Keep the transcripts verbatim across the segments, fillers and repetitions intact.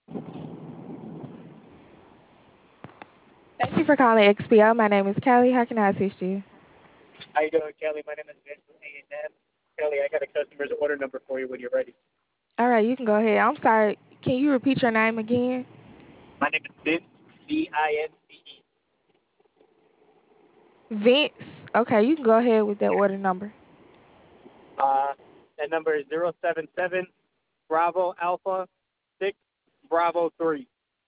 Thank you for calling X P O. My name is Callie. How can I assist you? How you doing, Kelly? My name is Vince with A and M. Kelly, I got a customer's order number for you when you're ready. All right, you can go ahead. I'm sorry. Can you repeat your name again? My name is Vince, V I N C E. Vince. Okay, you can go ahead with that order number. Uh, that number is zero seven seven Bravo Alpha six Bravo three.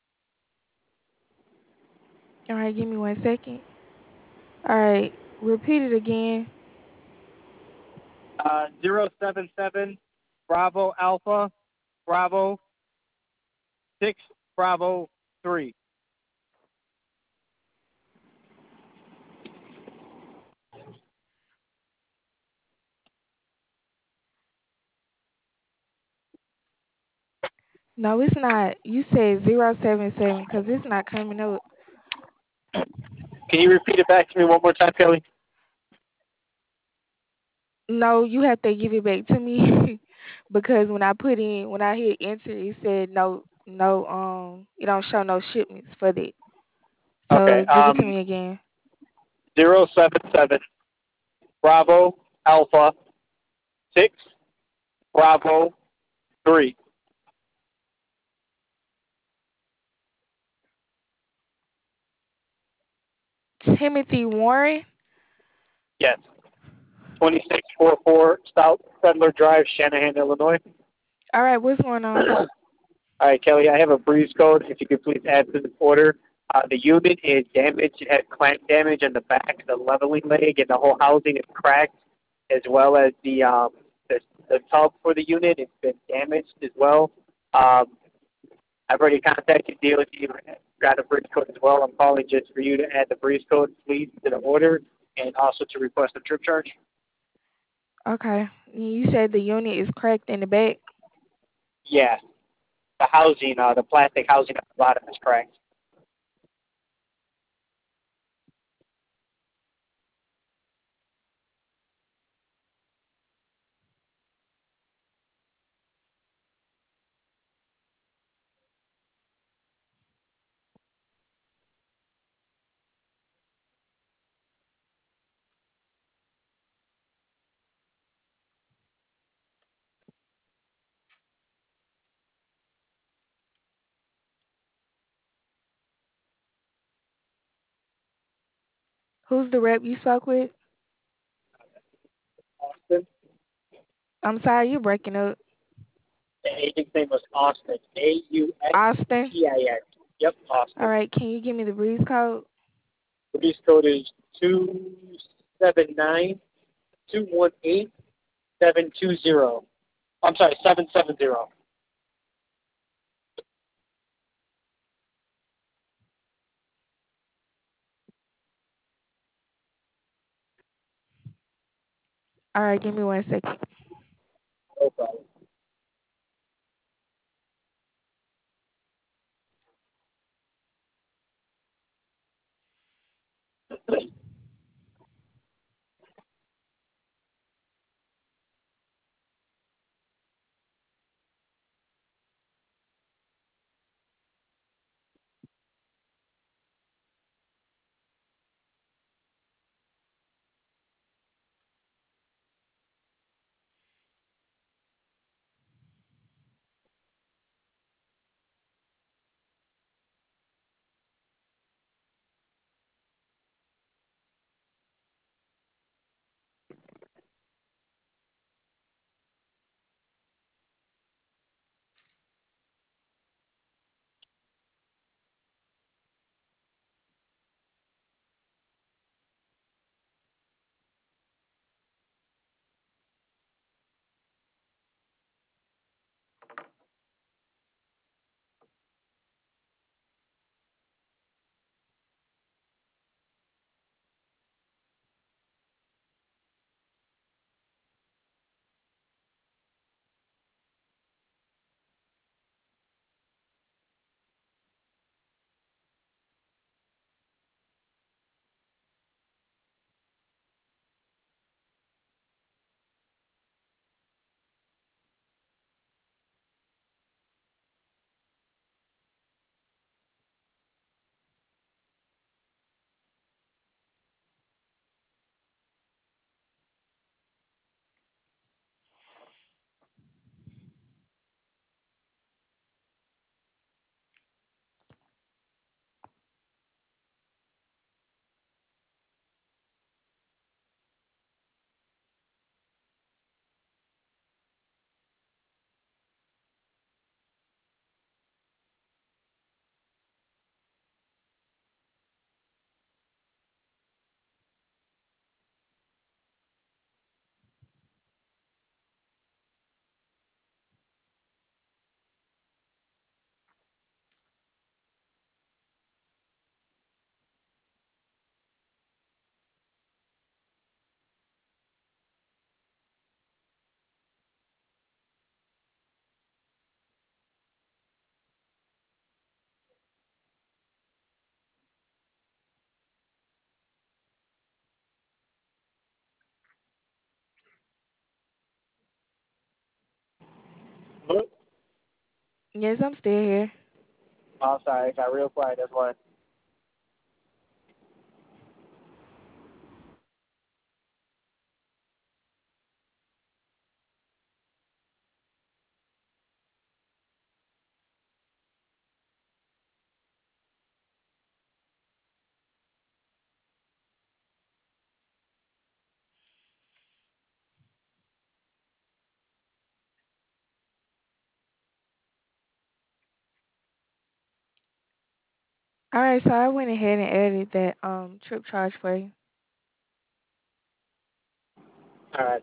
All right, give me one second. All right, repeat it again. Uh, zero seven seven Bravo Alpha Bravo six Bravo three. No, it's not. You said zero seven seven because it's not coming up. Can you repeat it back to me one more time, Kelly? No, you have to give it back to me because when I put in, when I hit enter, it said no, no, um, it don't show no shipments for that. Okay. So give it to Um, me again. zero seven seven Bravo Alpha six Bravo three. Timothy Warren. Yes. twenty-six forty-four South Settler Drive, Shanahan, Illinois. All right, what's going on? All right, Kelly, I have a breeze code. If you could please add to this order. Uh, the unit is damaged. It had clamp damage on the back, the leveling leg, and the whole housing is cracked, as well as the um, the, the tub for the unit. It's been damaged as well. Um, I've already contacted D O T, got a breeze code as well. I'm calling just for you to add the breeze code, please, to the order, and also to request a trip charge. Okay, you said the unit is cracked in the back. Yeah, the housing, uh, the plastic housing at the bottom is cracked. Who's the rep you spoke with? Austin. I'm sorry, you're breaking up. The agent's name was Austin. A U S Austin. T I N. Yep, All Austin. right, can you give me the breeze code? The lease code is two seven nine two one eight seven two zero. I'm sorry, seven seven zero. All right, give me one second. No problem. Yes, I'm still here. Oh, sorry, it got real quiet. That's why. All right, so I went ahead and added that um trip charge for you. All right.